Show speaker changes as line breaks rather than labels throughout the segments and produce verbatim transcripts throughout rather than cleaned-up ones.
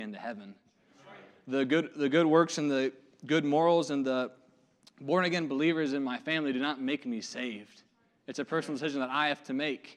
into heaven. The good, the good works and the good morals and the born-again believers in my family do not make me saved. It's a personal decision that I have to make.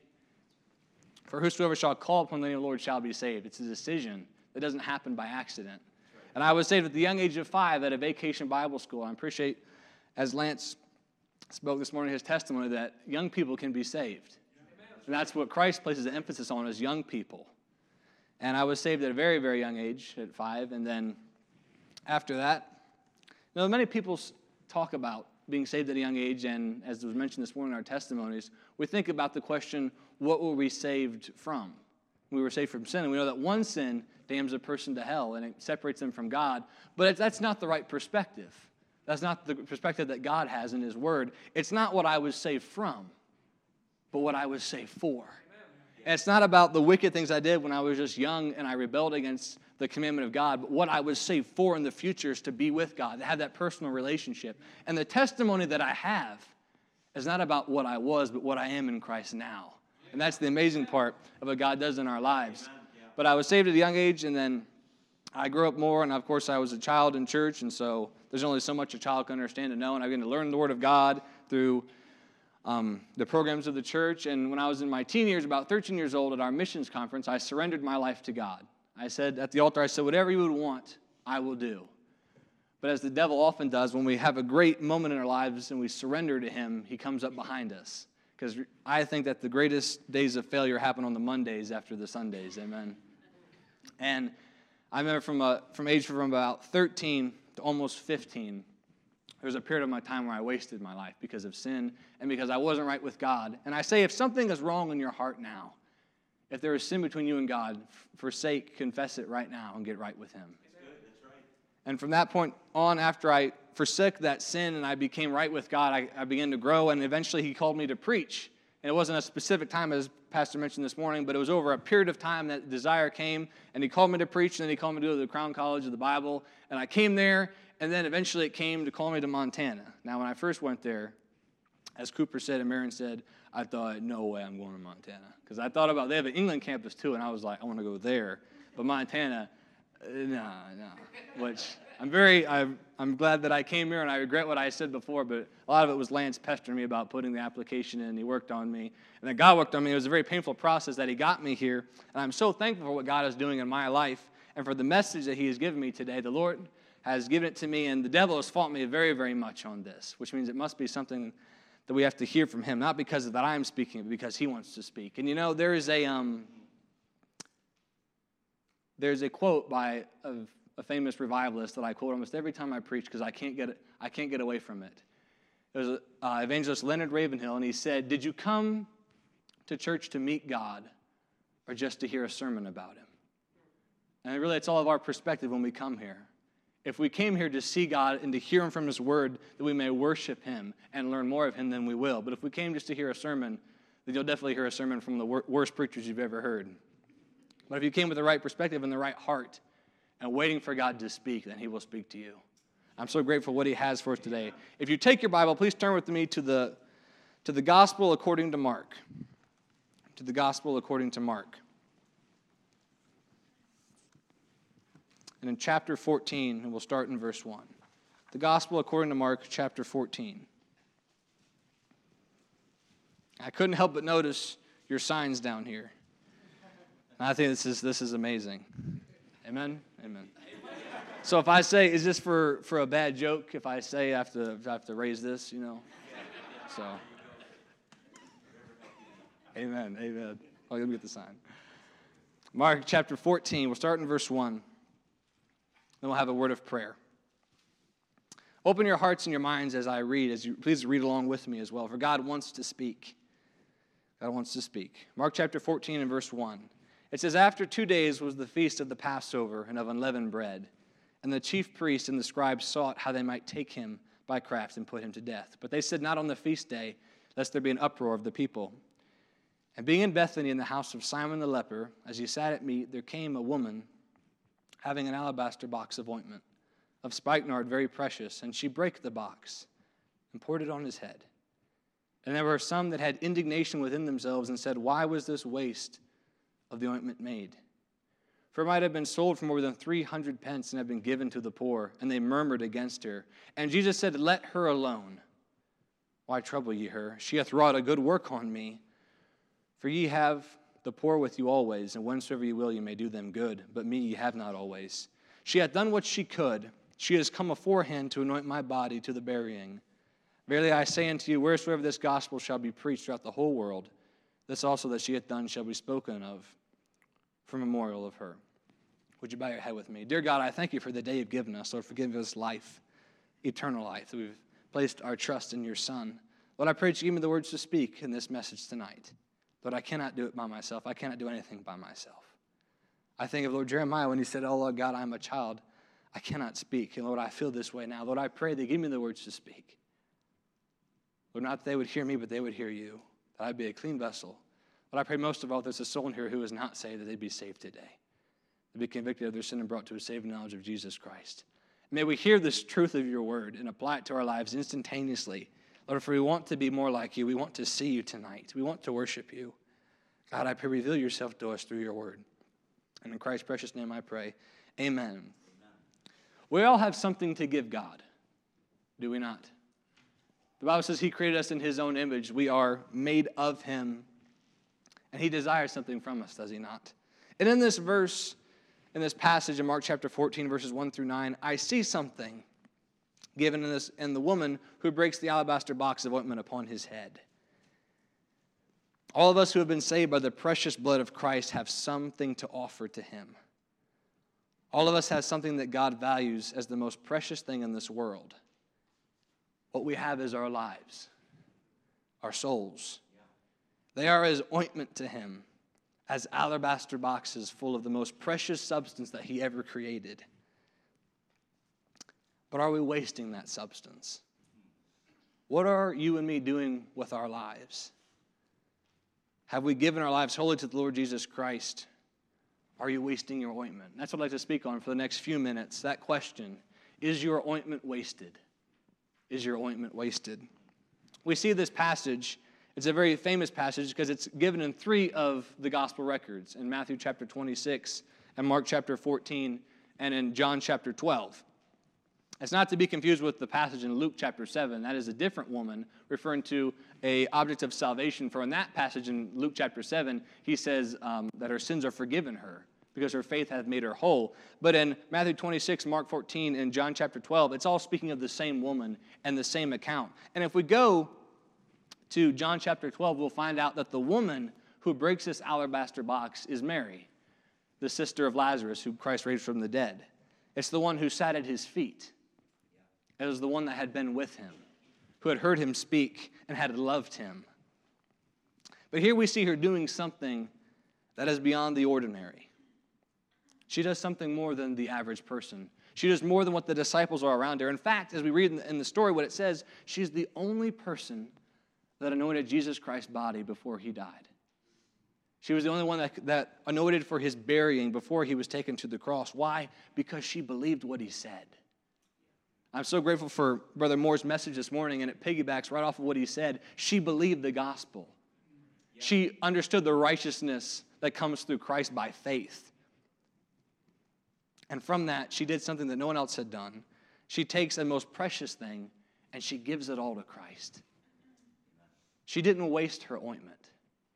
For whosoever shall call upon the name of the Lord shall be saved. It's a decision that doesn't happen by accident. And I was saved at the young age of five at a vacation Bible school. I appreciate, as Lance spoke this morning, his testimony that young people can be saved. And that's what Christ places the emphasis on, is young people. And I was saved at a very, very young age, at five. And then after that, you know, many people talk about being saved at a young age, and as was mentioned this morning in our testimonies, we think about the question, what were we saved from? We were saved from sin, and we know that one sin damns a person to hell, and it separates them from God. But it's, that's not the right perspective. That's not the perspective that God has in His Word. It's not what I was saved from, but what I was saved for. And it's not about the wicked things I did when I was just young and I rebelled against the commandment of God, but what I was saved for in the future is to be with God, to have that personal relationship. And the testimony that I have is not about what I was, but what I am in Christ now. And that's the amazing part of what God does in our lives. But I was saved at a young age, and then I grew up more, and of course I was a child in church, and so there's only so much a child can understand and know, and I began to learn the Word of God through um, the programs of the church. And when I was in my teen years, about thirteen years old, at our missions conference, I surrendered my life to God. I said at the altar, I said, whatever you would want, I will do. But as the devil often does, when we have a great moment in our lives and we surrender to him, he comes up behind us. Because I think that the greatest days of failure happen on the Mondays after the Sundays, amen? And I remember from a, from age from about thirteen to almost fifteen, there was a period of my time where I wasted my life because of sin and because I wasn't right with God. And I say, if something is wrong in your heart now, if there is sin between you and God, forsake, confess it right now and get right with Him.
That's good. That's right.
And from that point on, after I forsook that sin and I became right with God, I, I began to grow, and eventually He called me to preach. And it wasn't a specific time, as Pastor mentioned this morning, but it was over a period of time that desire came, and He called me to preach, and then He called me to go to the Crown College of the Bible, and I came there, and then eventually it came to call me to Montana. Now, when I first went there, as Cooper said and Marion said, I thought, no way I'm going to Montana. Because I thought about, they have an England campus too, and I was like, I want to go there. But Montana, no, uh, no. Which I'm very, I'm, I'm glad that I came here, and I regret what I said before, but a lot of it was Lance pestering me about putting the application in. He worked on me, and then God worked on me. It was a very painful process that He got me here, and I'm so thankful for what God is doing in my life and for the message that He has given me today. The Lord has given it to me, and the devil has fought me very, very much on this, which means it must be something that we have to hear from Him, not because that I'm speaking, but because He wants to speak. And you know, there is a um, there's a quote by a, a famous revivalist that I quote almost every time I preach because I can't get it, I can't get away from it. It was uh, evangelist Leonard Ravenhill, and he said, "Did you come to church to meet God, or just to hear a sermon about Him?" And really, it's all of our perspective when we come here. If we came here to see God and to hear Him from His Word, that we may worship Him and learn more of Him, then we will. But if we came just to hear a sermon, then you'll definitely hear a sermon from the wor- worst preachers you've ever heard. But if you came with the right perspective and the right heart and waiting for God to speak, then He will speak to you. I'm so grateful for what He has for us today. If you take your Bible, please turn with me to the, to the Gospel according to Mark. To the Gospel according to Mark. And in chapter fourteen, and we'll start in verse one. The Gospel according to Mark, chapter fourteen. I couldn't help but notice your signs down here. And I think this is this is amazing. Amen? Amen. So if I say, is this for, for a bad joke? If I say I have to, I have to raise this, you know? So. Amen. Amen. Oh, let me get the sign. Mark chapter fourteen, we'll start in verse one. Then we'll have a word of prayer. Open your hearts and your minds as I read. As you please read along with me as well, for God wants to speak. God wants to speak. Mark chapter fourteen and verse one. It says, after two days was the feast of the Passover and of unleavened bread. And the chief priests and the scribes sought how they might take Him by craft and put Him to death. But they said, not on the feast day, lest there be an uproar of the people. And being in Bethany in the house of Simon the leper, as he sat at meat, there came a woman having an alabaster box of ointment, of spikenard very precious, and she brake the box and poured it on His head. And there were some that had indignation within themselves and said, why was this waste of the ointment made? For it might have been sold for more than three hundred pence and have been given to the poor. And they murmured against her. And Jesus said, Let her alone. Why trouble ye her? She hath wrought a good work on me. For ye have the poor with you always, and whensoever ye will ye may do them good. But me ye have not always. She hath done what she could. She has come aforehand to anoint my body to the burying. Verily I say unto you, wheresoever this gospel shall be preached throughout the whole world, this also that she hath done shall be spoken of for memorial of her. Would you bow your head with me? Dear God, I thank you for the day you've given us. Lord, forgive us life, eternal life. That we've placed our trust in your Son. Lord, I pray that you give me the words to speak in this message tonight. Lord, I cannot do it by myself. I cannot do anything by myself. I think of Lord Jeremiah when he said, Oh, Lord God, I am a child. I cannot speak. And Lord, I feel this way now. Lord, I pray that you give me the words to speak. Lord, not that they would hear me, but they would hear you. That I'd be a clean vessel. But I pray most of all, there's a soul in here who is not saved, that they'd be saved today. They'd be convicted of their sin and brought to a saving knowledge of Jesus Christ. May we hear this truth of your word and apply it to our lives instantaneously. Lord, for we want to be more like you. We want to see you tonight. We want to worship you. God, I pray, reveal yourself to us through your word. And in Christ's precious name I pray, amen. Amen. We all have something to give God, do we not? The Bible says he created us in his own image. We are made of him. And he desires something from us, does he not? And in this verse, in this passage in Mark chapter fourteen, verses one through nine, I see something given in this in the woman who breaks the alabaster box of ointment upon his head. All of us who have been saved by the precious blood of Christ have something to offer to him. All of us have something that God values as the most precious thing in this world. What we have is our lives, our souls. They are as ointment to him, as alabaster boxes full of the most precious substance that he ever created. But are we wasting that substance? What are you and me doing with our lives? Have we given our lives wholly to the Lord Jesus Christ? Are you wasting your ointment? That's what I'd like to speak on for the next few minutes. That question, is your ointment wasted? Is your ointment wasted? We see this passage. It's a very famous passage because it's given in three of the gospel records, in Matthew chapter twenty-six, and Mark chapter fourteen, and in John chapter twelve. It's not to be confused with the passage in Luke chapter seven. That is a different woman referring to an object of salvation. For in that passage in Luke chapter seven, he says um, that her sins are forgiven her because her faith hath made her whole. But in Matthew twenty-six, Mark fourteen, and John chapter twelve, it's all speaking of the same woman and the same account. And if we go to John chapter twelve, we'll find out that the woman who breaks this alabaster box is Mary, the sister of Lazarus, who Christ raised from the dead. It's the one who sat at his feet. It was the one that had been with him, who had heard him speak and had loved him. But here we see her doing something that is beyond the ordinary. She does something more than the average person. She does more than what the disciples are around her. In fact, as we read in the story, what it says, she's the only person that anointed Jesus Christ's body before he died. She was the only one that, that anointed for his burying before he was taken to the cross. Why? Because she believed what he said. I'm so grateful for Brother Moore's message this morning, and it piggybacks right off of what he said. She believed the gospel. Yeah. She understood the righteousness that comes through Christ by faith. And from that, she did something that no one else had done. She takes the most precious thing, and she gives it all to Christ. She didn't waste her ointment.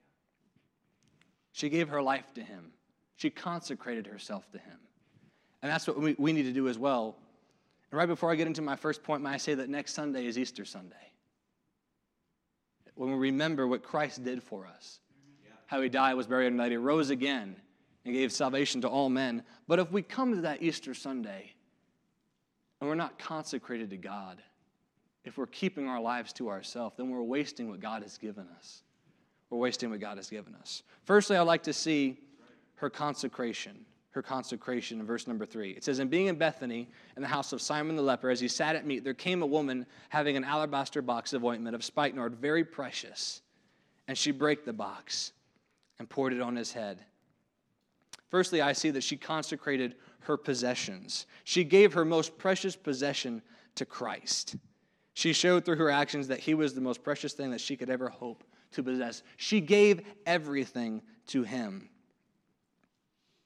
She gave her life to him. She consecrated herself to him. And that's what we, we need to do as well. And right before I get into my first point, may I say that next Sunday is Easter Sunday. When we remember what Christ did for us. Yeah. How he died, was buried, and that he rose again and gave salvation to all men. But if we come to that Easter Sunday and we're not consecrated to God, if we're keeping our lives to ourselves, then we're wasting what God has given us. We're wasting what God has given us. Firstly, I'd like to see her consecration. Her consecration in verse number three. It says, and being in Bethany, in the house of Simon the leper, as he sat at meat, there came a woman having an alabaster box of ointment of spikenard, very precious. And she brake the box and poured it on his head. Firstly, I see that she consecrated her possessions. She gave her most precious possession to Christ. She showed through her actions that he was the most precious thing that she could ever hope to possess. She gave everything to him.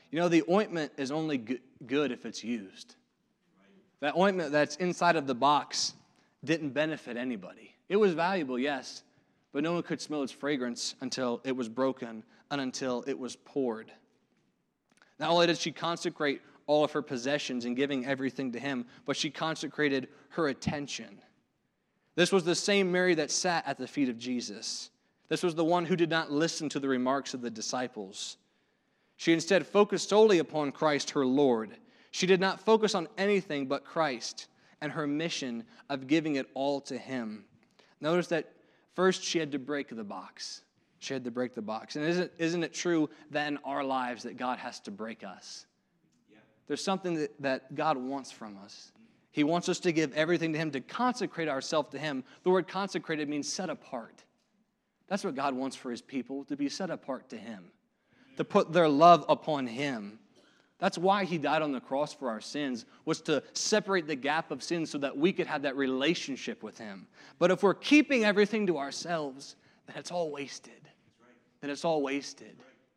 You know, the ointment is only g- good if it's used. That ointment that's inside of the box didn't benefit anybody. It was valuable, yes, but no one could smell its fragrance until it was broken and until it was poured. Not only did she consecrate all of her possessions and giving everything to him, but she consecrated her attention. This was the same Mary that sat at the feet of Jesus. This was the one who did not listen to the remarks of the disciples. She instead focused solely upon Christ, her Lord. She did not focus on anything but Christ and her mission of giving it all to him. Notice that first she had to break the box. She had to break the box. And isn't, isn't it true that in our lives that God has to break us? Yeah. There's something that, that God wants from us. He wants us to give everything to him, to consecrate ourselves to him. The word consecrated means set apart. That's what God wants for his people, to be set apart to him, to put their love upon him. That's why he died on the cross for our sins, was to separate the gap of sin so that we could have that relationship with him. But if we're keeping everything to ourselves, then it's all wasted. Then it's all wasted.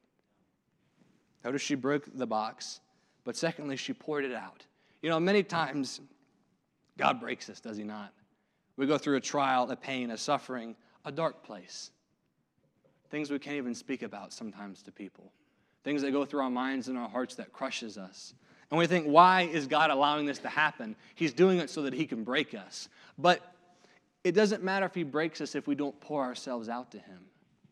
Notice she broke the box, but secondly, she poured it out. You know, many times, God breaks us, does he not? We go through a trial, a pain, a suffering, a dark place. Things we can't even speak about sometimes to people. Things that go through our minds and our hearts that crushes us. And we think, why is God allowing this to happen? He's doing it so that he can break us. But it doesn't matter if he breaks us if we don't pour ourselves out to him.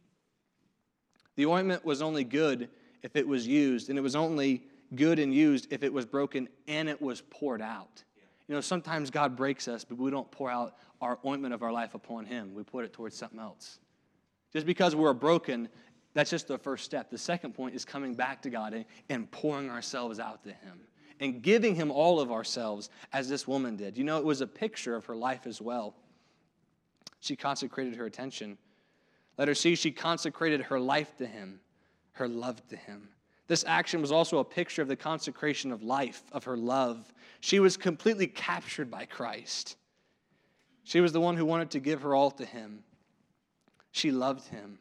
The ointment was only good if it was used, and it was only good and used if it was broken and it was poured out. You know, sometimes God breaks us, but we don't pour out our ointment of our life upon him. We put it towards something else. Just because we're broken, that's just the first step. The second point is coming back to God and, and pouring ourselves out to him and giving him all of ourselves as this woman did. You know, it was a picture of her life as well. She consecrated her attention. Let her see she consecrated her life to him, her love to him. This action was also a picture of the consecration of life, of her love. She was completely captured by Christ. She was the one who wanted to give her all to him. She loved him.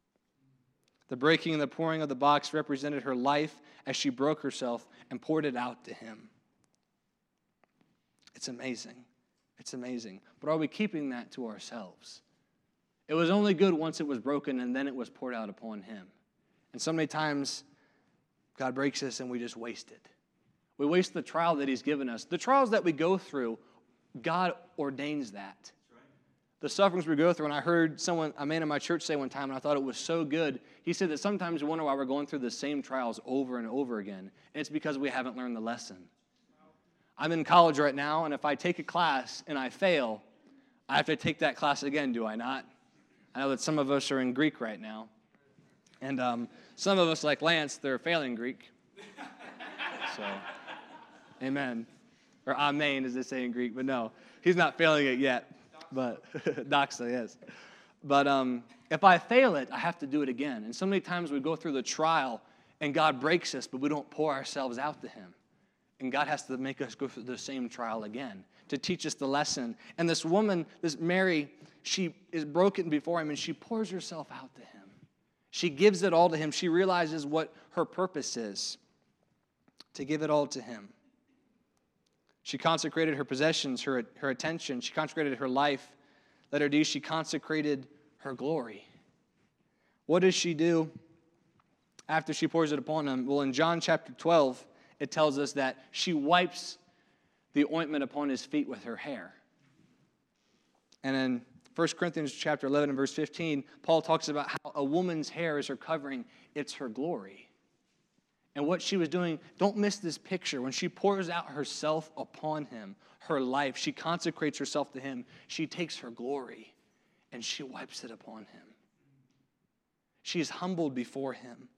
The breaking and the pouring of the box represented her life as she broke herself and poured it out to him. It's amazing. It's amazing. But are we keeping that to ourselves? It was only good once it was broken and then it was poured out upon him. And so many times, God breaks us and we just waste it. We waste the trial that he's given us. The trials that we go through, God ordains that. The sufferings we go through, and I heard someone, a man in my church say one time, and I thought it was so good. He said that sometimes we wonder why we're going through the same trials over and over again, and it's because we haven't learned the lesson. I'm in college right now, and if I take a class and I fail, I have to take that class again, do I not? I know that some of us are in Greek right now, and um, some of us, like Lance, they're failing Greek. So, amen. Or amen, as they say in Greek, but no, he's not failing it yet. But doxa, yes. But um, if I fail it, I have to do it again. And so many times we go through the trial and God breaks us, but we don't pour ourselves out to him. And God has to make us go through the same trial again to teach us the lesson. And this woman, this Mary, she is broken before him and she pours herself out to him. She gives it all to him. She realizes what her purpose is, to give it all to him. She consecrated her possessions, her, her attention. She consecrated her life. Letter D, she consecrated her glory. What does she do after she pours it upon him? Well, in John chapter twelve, it tells us that she wipes the ointment upon his feet with her hair. And in First Corinthians chapter eleven and verse fifteen, Paul talks about how a woman's hair is her covering. It's her glory. And what she was doing, don't miss this picture. When she pours out herself upon him, her life, she consecrates herself to him. She takes her glory and she wipes it upon him. She is humbled before him.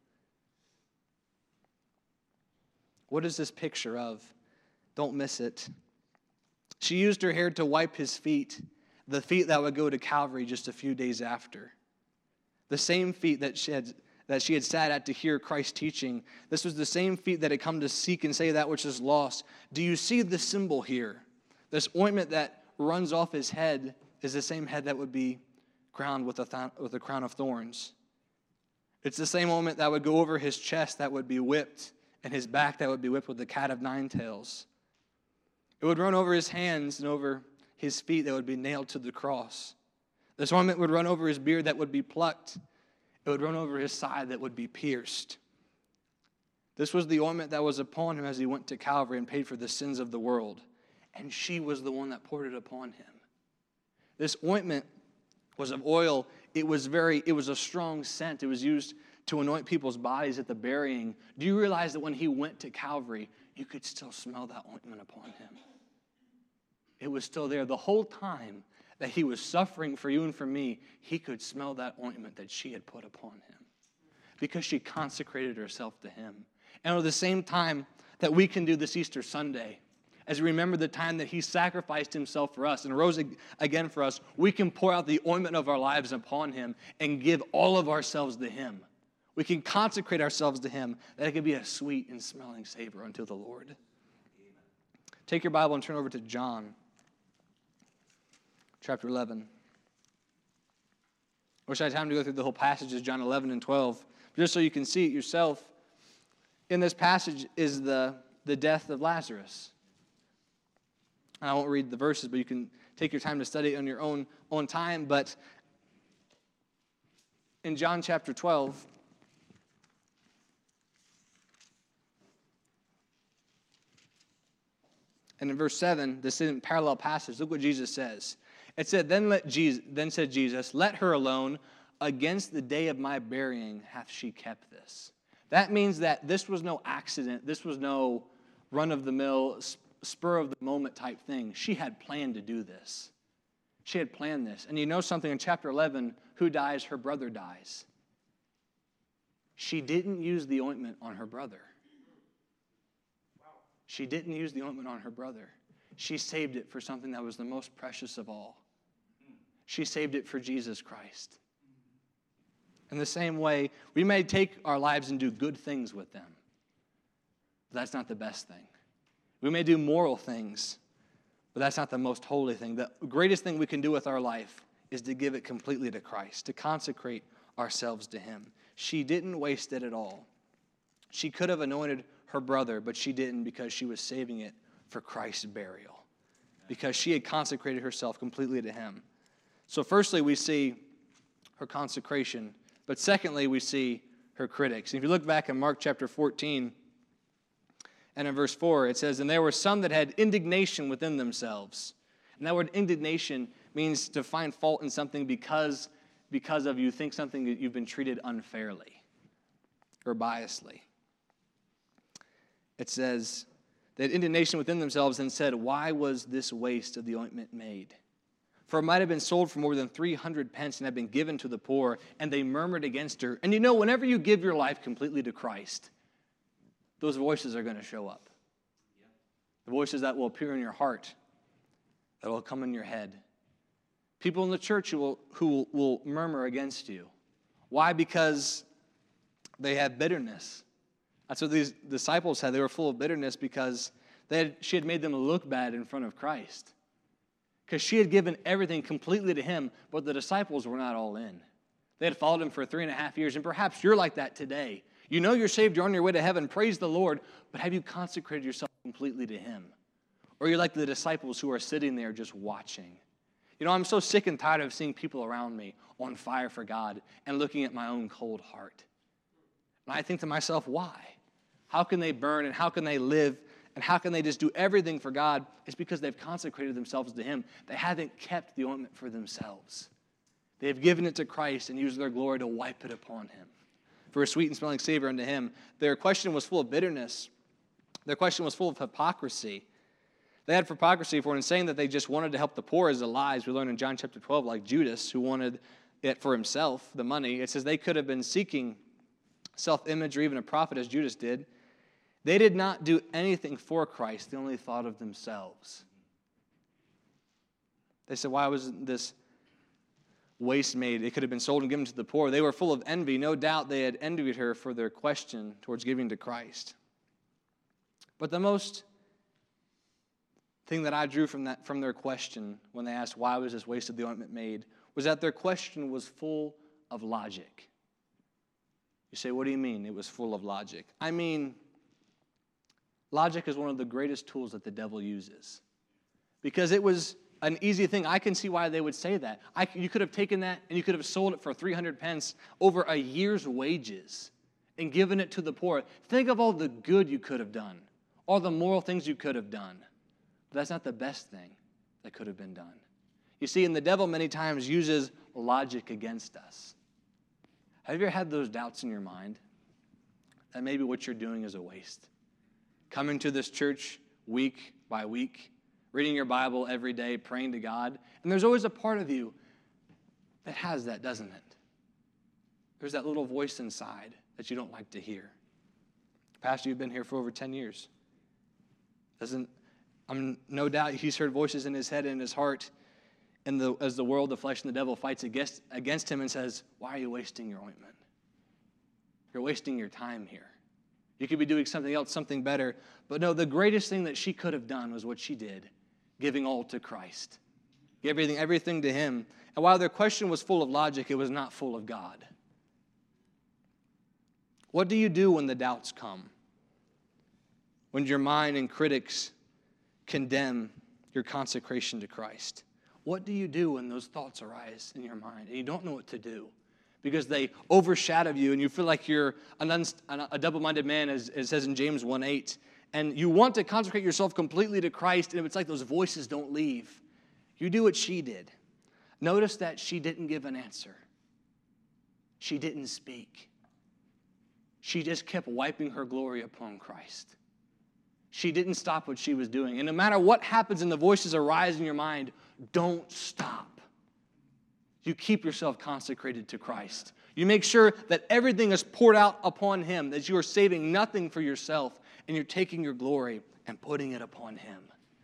What is this picture of? Don't miss it. She used her hair to wipe his feet, the feet that would go to Calvary just a few days after. The same feet that she had that she had sat at to hear Christ teaching. This was the same feet that had come to seek and save that which is lost. Do you see the symbol here? This ointment that runs off his head is the same head that would be crowned with a, th- with a crown of thorns. It's the same ointment that would go over his chest that would be whipped and his back that would be whipped with the cat of nine tails. It would run over his hands and over his feet that would be nailed to the cross. This ointment would run over his beard that would be plucked. It would run over his side that would be pierced. This was the ointment that was upon him as he went to Calvary and paid for the sins of the world. And she was the one that poured it upon him. This ointment was of oil. It was very, it was a strong scent. It was used to anoint people's bodies at the burying. Do you realize that when he went to Calvary, you could still smell that ointment upon him? It was still there. The whole time that he was suffering for you and for me, he could smell that ointment that she had put upon him because she consecrated herself to him. And at the same time that we can do this Easter Sunday, as we remember the time that he sacrificed himself for us and rose again for us, we can pour out the ointment of our lives upon him and give all of ourselves to him. We can consecrate ourselves to him, that it can be a sweet and smelling savor unto the Lord. Amen. Take your Bible and turn over to John, chapter eleven. I wish I had time to go through the whole passages, John eleven and twelve. But just so you can see it yourself, in this passage is the, the death of Lazarus. I won't read the verses, but you can take your time to study it on your own, own time. But in John chapter twelve, and in verse seven, this isn't parallel passage. Look what Jesus says. It said, then let Jesus, then said Jesus, let her alone. Against the day of my burying hath she kept this. That means that this was no accident. This was no run-of-the-mill, spur-of-the-moment type thing. She had planned to do this. She had planned this. And you know something, in chapter eleven, who dies? Her brother dies. She didn't use the ointment on her brother. She didn't use the ointment on her brother. She saved it for something that was the most precious of all. She saved it for Jesus Christ. In the same way, we may take our lives and do good things with them, but that's not the best thing. We may do moral things, but that's not the most holy thing. The greatest thing we can do with our life is to give it completely to Christ, to consecrate ourselves to him. She didn't waste it at all. She could have anointed her brother, but she didn't because she was saving it for Christ's burial, because she had consecrated herself completely to him. So firstly, we see her consecration, but secondly, we see her critics. And if you look back in Mark chapter fourteen, and in verse four, it says, and there were some that had indignation within themselves. And that word indignation means to find fault in something because, because of you think something that you've been treated unfairly or biasly. It says, they had indignation within themselves and said, why was this waste of the ointment made? For it might have been sold for more than three hundred pence and have been given to the poor, and they murmured against her. And you know, whenever you give your life completely to Christ, those voices are going to show up. Yeah. The voices that will appear in your heart, that will come in your head. People in the church who will, who will murmur against you. Why? Because they have bitterness. That's what these disciples had. They were full of bitterness because they had, she had made them look bad in front of Christ. Because she had given everything completely to him, but the disciples were not all in. They had followed him for three and a half years, and perhaps you're like that today. You know you're saved, you're on your way to heaven, praise the Lord, but have you consecrated yourself completely to him? Or you're like the disciples who are sitting there just watching. You know, I'm so sick and tired of seeing people around me on fire for God and looking at my own cold heart. And I think to myself, why? How can they burn and how can they live and how can they just do everything for God? It's because they've consecrated themselves to him. They haven't kept the ointment for themselves. They have given it to Christ and used their glory to wipe it upon him for a sweet and smelling savor unto him. Their question was full of bitterness. Their question was full of hypocrisy. They had hypocrisy for in saying that they just wanted to help the poor as a lie, as we learn in John chapter twelve, like Judas, who wanted it for himself, the money. It says they could have been seeking self-image or even a profit as Judas did. They did not do anything for Christ. They only thought of themselves. They said, why was this waste made? It could have been sold and given to the poor. They were full of envy. No doubt they had envied her for their question towards giving to Christ. But the most thing that I drew from that from their question when they asked why was this waste of the ointment made was that their question was full of logic. You say, what do you mean it was full of logic? I mean, Logic is one of the greatest tools that the devil uses because it was an easy thing. I can see why they would say that. I, you could have taken that and you could have sold it for three hundred pence over a year's wages and given it to the poor. Think of all the good you could have done, all the moral things you could have done. But that's not the best thing that could have been done. You see, and the devil many times uses logic against us. Have you ever had those doubts in your mind that maybe what you're doing is a waste? Coming to this church week by week, reading your Bible every day, praying to God, and there's always a part of you that has that, doesn't it? There's that little voice inside that you don't like to hear. Pastor, you've been here for over ten years. Doesn't, I'm no doubt he's heard voices in his head and in his heart, and the, as the world, the flesh, and the devil fights against, against him and says, why are you wasting your ointment? You're wasting your time here. You could be doing something else, something better. But no, the greatest thing that she could have done was what she did, giving all to Christ. Give everything, everything to him. And while their question was full of logic, it was not full of God. What do you do when the doubts come? When your mind and critics condemn your consecration to Christ? What do you do when those thoughts arise in your mind and you don't know what to do? Because they overshadow you and you feel like you're an un, a double-minded man, as it says in James one eight. And you want to consecrate yourself completely to Christ, and it's like those voices don't leave. You do what she did. Notice that she didn't give an answer. She didn't speak. She just kept wiping her glory upon Christ. She didn't stop what she was doing. And no matter what happens and the voices arise in your mind, don't stop. You keep yourself consecrated to Christ. You make sure that everything is poured out upon him, that you are saving nothing for yourself, and you're taking your glory and putting it upon him.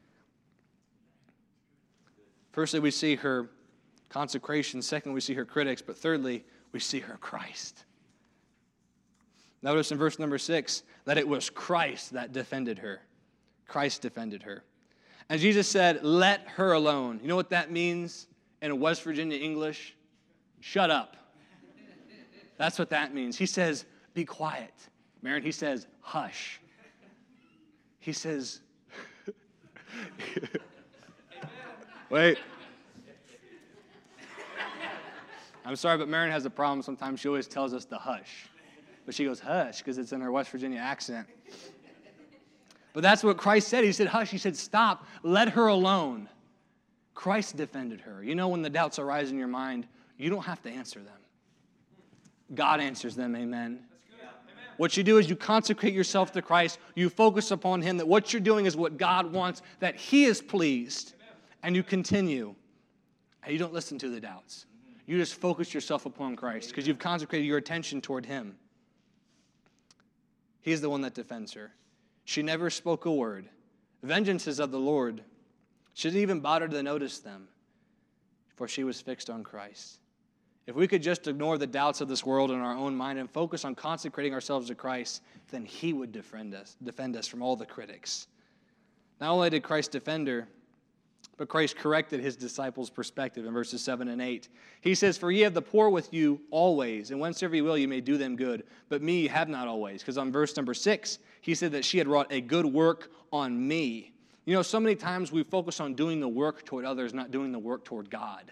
Firstly, we see her consecration. Second, we see her critics. But thirdly, we see her Christ. Notice in verse number six that it was Christ that defended her. Christ defended her. And Jesus said, let her alone. You know what that means in West Virginia English? Shut up. That's what that means. He says, be quiet. Marin, he says, hush. He says, wait. I'm sorry, but Marin has a problem. Sometimes she always tells us to hush. But she goes, hush, because it's in her West Virginia accent. But that's what Christ said. He said, hush. He said, stop. Let her alone. Christ defended her. You know, when the doubts arise in your mind, you don't have to answer them. God answers them, amen. What you do is you consecrate yourself to Christ. You focus upon him, that what you're doing is what God wants, that he is pleased. And you continue. And you don't listen to the doubts. You just focus yourself upon Christ because you've consecrated your attention toward him. He is the one that defends her. She never spoke a word. Vengeance is of the Lord. She didn't even bother to notice them, for she was fixed on Christ. If we could just ignore the doubts of this world in our own mind and focus on consecrating ourselves to Christ, then he would defend us, defend us from all the critics. Not only did Christ defend her, but Christ corrected his disciples' perspective in verses seven and eight. He says, for ye have the poor with you always, and whensoever you will, you may do them good. But me you have not always. Because on verse number six, he said that she had wrought a good work on me. You know, so many times we focus on doing the work toward others, not doing the work toward God.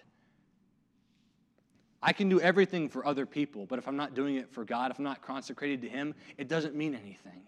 I can do everything for other people, but if I'm not doing it for God, if I'm not consecrated to him, it doesn't mean anything.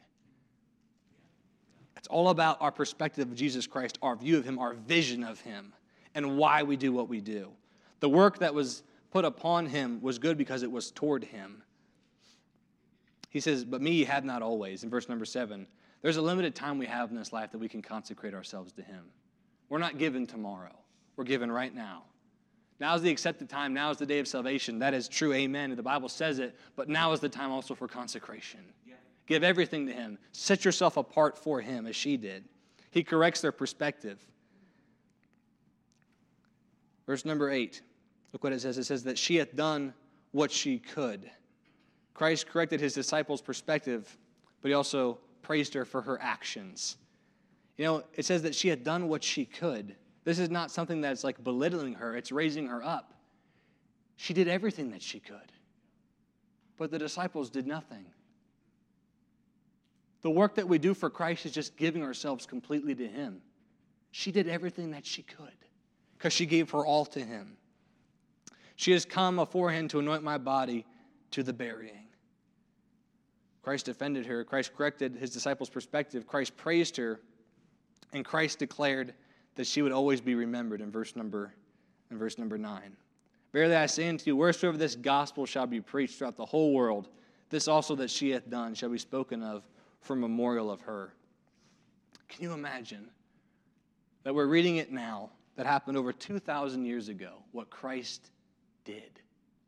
It's all about our perspective of Jesus Christ, our view of him, our vision of him, and why we do what we do. The work that was put upon him was good because it was toward him. He says, but me ye have not always, in verse number seven. There's a limited time we have in this life that we can consecrate ourselves to him. We're not given tomorrow. We're given right now. Now is the accepted time. Now is the day of salvation. That is true, amen. The Bible says it, but now is the time also for consecration. Yeah. Give everything to him. Set yourself apart for him as she did. He corrects their perspective. Verse number eight. Look what it says. It says that she hath done what she could. Christ corrected his disciples' perspective, but he also praised her for her actions. You know, it says that she had done what she could. This is not something that's like belittling her. It's raising her up. She did everything that she could. But the disciples did nothing. The work that we do for Christ is just giving ourselves completely to him. She did everything that she could because she gave her all to him. She has come aforehand to anoint my body to the burying. Christ defended her. Christ corrected his disciples' perspective. Christ praised her. And Christ declared that she would always be remembered in verse number, in verse number nine. Verily I say unto you, wheresoever this gospel shall be preached throughout the whole world, this also that she hath done shall be spoken of for a memorial of her. Can you imagine that we're reading it now, that happened over two thousand years ago, what Christ did?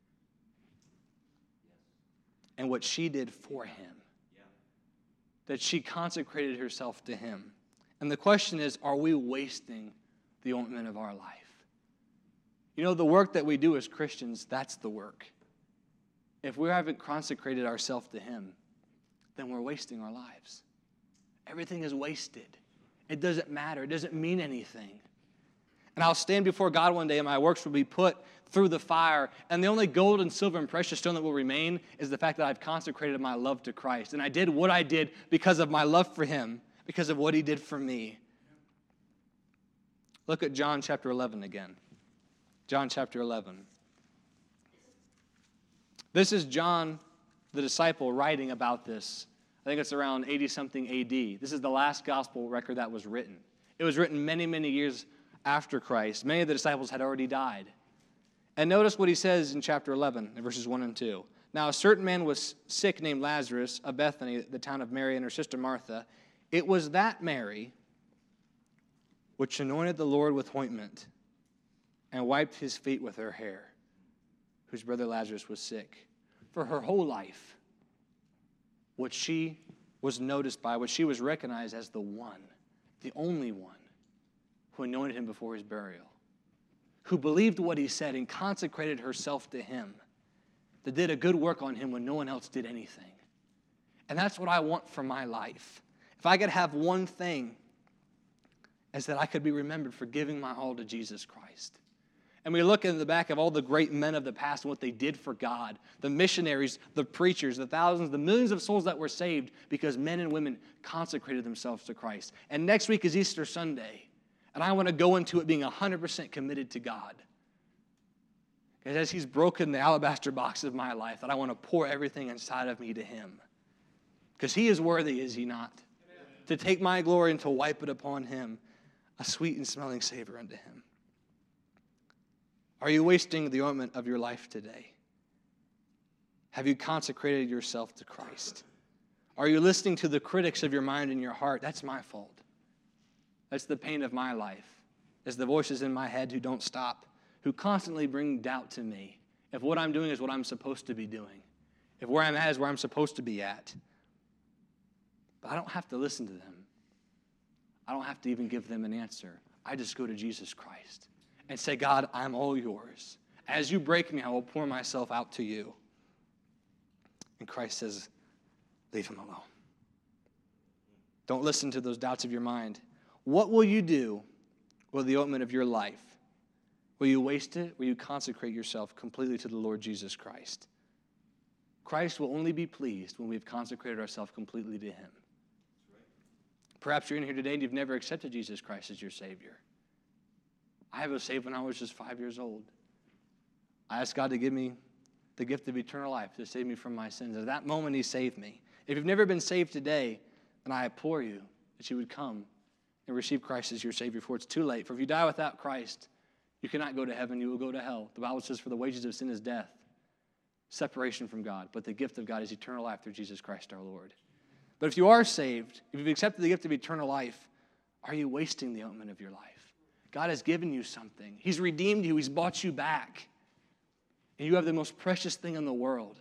And what she did for him. That she consecrated herself to him. And the question is, are we wasting the ointment of our life? You know, the work that we do as Christians, that's the work. If we haven't consecrated ourselves to him, then we're wasting our lives. Everything is wasted. It doesn't matter. It doesn't mean anything. And I'll stand before God one day and my works will be put through the fire, and the only gold and silver and precious stone that will remain is the fact that I've consecrated my love to Christ. And I did what I did because of my love for him, because of what he did for me. Look at John chapter eleven again. John chapter eleven. This is John, the disciple, writing about this. I think it's around eighty-something A D. This is the last gospel record that was written. It was written many, many years after Christ. Many of the disciples had already died. And notice what he says in chapter eleven, in verses one and two. Now a certain man was sick named Lazarus of Bethany, the town of Mary and her sister Martha. It was that Mary which anointed the Lord with ointment and wiped his feet with her hair, whose brother Lazarus was sick. For her whole life, what she was noticed by, what she was recognized as the one, the only one, who anointed him before his burial, who believed what he said and consecrated herself to him, that did a good work on him when no one else did anything. And that's what I want for my life. If I could have one thing, is that I could be remembered for giving my all to Jesus Christ. And we look in the back of all the great men of the past and what they did for God, the missionaries, the preachers, the thousands, the millions of souls that were saved because men and women consecrated themselves to Christ. And next week is Easter Sunday. And I want to go into it being one hundred percent committed to God. Because as he's broken the alabaster box of my life, that I want to pour everything inside of me to him. Because he is worthy, is he not? Amen. To take my glory and to wipe it upon him, a sweet and smelling savor unto him. Are you wasting the ointment of your life today? Have you consecrated yourself to Christ? Are you listening to the critics of your mind and your heart? That's my fault. That's the pain of my life. It's the voices in my head who don't stop, who constantly bring doubt to me if what I'm doing is what I'm supposed to be doing, if where I'm at is where I'm supposed to be at. But I don't have to listen to them. I don't have to even give them an answer. I just go to Jesus Christ and say, God, I'm all yours. As you break me, I will pour myself out to you. And Christ says, leave him alone. Don't listen to those doubts of your mind. What will you do with the ointment of your life? Will you waste it? Will you consecrate yourself completely to the Lord Jesus Christ? Christ will only be pleased when we've consecrated ourselves completely to him. Perhaps you're in here today and you've never accepted Jesus Christ as your Savior. I was saved when I was just five years old. I asked God to give me the gift of eternal life, to save me from my sins. At that moment, he saved me. If you've never been saved today, then I implore you that you would come and receive Christ as your Savior, for it's too late. For if you die without Christ, you cannot go to heaven, you will go to hell. The Bible says, for the wages of sin is death, separation from God. But the gift of God is eternal life through Jesus Christ our Lord. But if you are saved, if you've accepted the gift of eternal life, are you wasting the ointment of your life? God has given you something. He's redeemed you. He's bought you back. And you have the most precious thing in the world.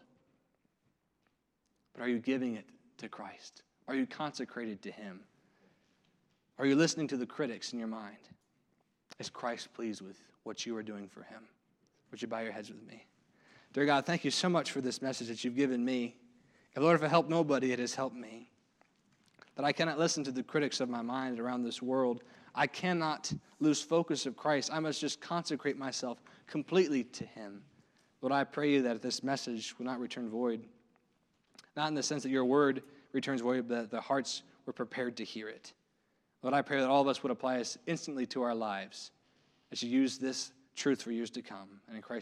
But are you giving it to Christ? Are you consecrated to him? Are you listening to the critics in your mind? Is Christ pleased with what you are doing for him? Would you bow your heads with me? Dear God, thank you so much for this message that you've given me. And Lord, if it helped nobody, it has helped me. That I cannot listen to the critics of my mind around this world. I cannot lose focus of Christ. I must just consecrate myself completely to him. Lord, I pray you that this message will not return void. Not in the sense that your word returns word, that the hearts were prepared to hear it. Lord, I pray that all of us would apply this instantly to our lives as you use this truth for years to come. And in Christ